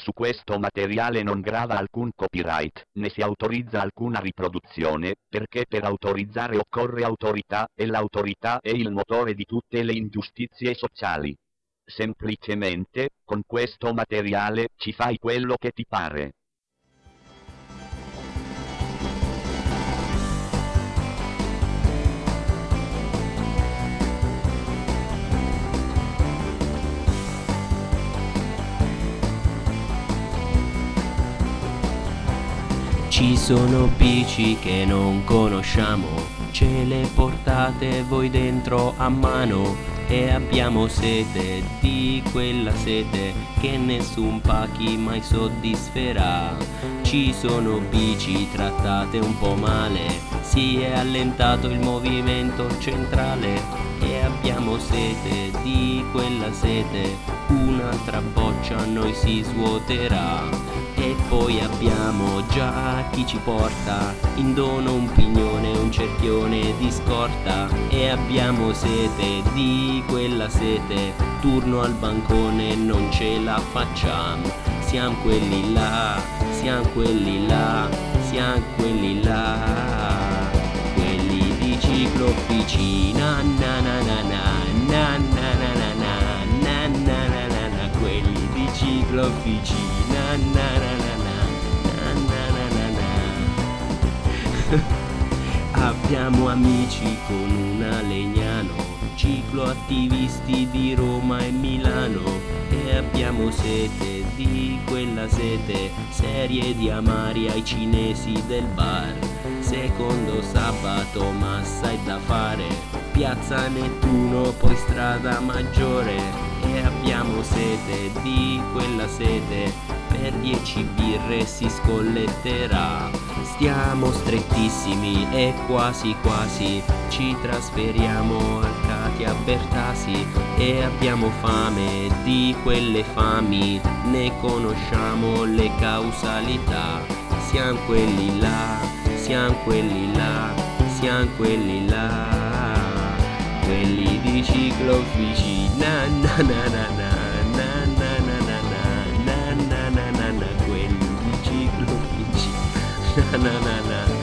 Su questo materiale non grava alcun copyright, né si autorizza alcuna riproduzione, perché per autorizzare occorre autorità, e l'autorità è il motore di tutte le ingiustizie sociali. Semplicemente, con questo materiale, ci fai quello che ti pare. Ci sono bici che non conosciamo, ce le portate voi dentro a mano e abbiamo sete di quella sete che nessun pacchi mai soddisferà. Ci sono bici trattate un po' male, si è allentato il movimento centrale e abbiamo sete di quella sete, un'altra boccia a noi si svuoterà. E poi abbiamo già chi ci porta in dono un pignone, un cerchione di scorta. E abbiamo sete di quella sete, turno al bancone non ce la facciamo. Siamo quelli là, siamo quelli là, siamo quelli là, quelli di ciclofficina, na na na na, na na na na na, na na na na na, quelli di ciclofficina, na na na na na, na na na na. Abbiamo amici con una Legnano, cicloattivisti di Roma e Milano, e abbiamo sete di quella sete, serie di amari ai cinesi del bar. Secondo sabato massa è da fare, piazza Nettuno poi strada Maggiore, e abbiamo sete di quella sete, per 10 birre si scolletterà. Stiamo strettissimi e quasi quasi ci trasferiamo al Katia Bertasi, e abbiamo fame di quelle fami, ne conosciamo le causalità. Siamo quelli là, siamo quelli là, siamo quelli là, quelli di ciclofficina, na na na na, na na na na na, na na na na na, quelli di ciclofficina, na na na na.